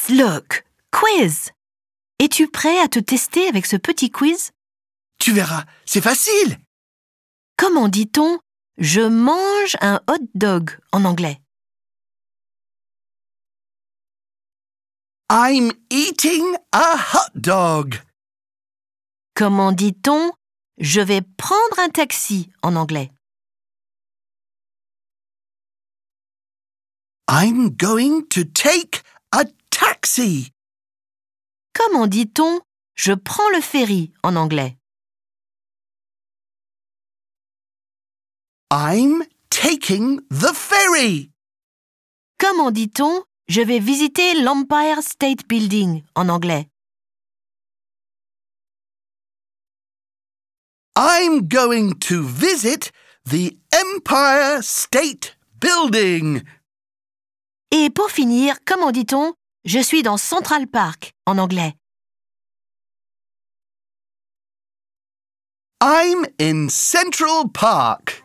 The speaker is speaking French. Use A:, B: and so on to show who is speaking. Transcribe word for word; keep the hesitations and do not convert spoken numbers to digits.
A: Yes, look! Quiz! Es-tu prêt à te tester avec ce petit quiz?
B: Tu verras, c'est facile.
A: Comment dit-on « je mange un hot dog » en anglais?
B: I'm eating a hot dog.
A: Comment dit-on « je vais prendre un taxi » en anglais?
B: I'm going to take a taxi.
A: Comment dit-on « je prends le ferry » en anglais?
B: I'm taking the ferry.
A: Comment dit-on « je vais visiter l'Empire State Building » en anglais?
B: I'm going to visit the Empire State Building.
A: Et pour finir, comment dit-on « je suis dans Central Park » en anglais?
B: I'm in Central Park.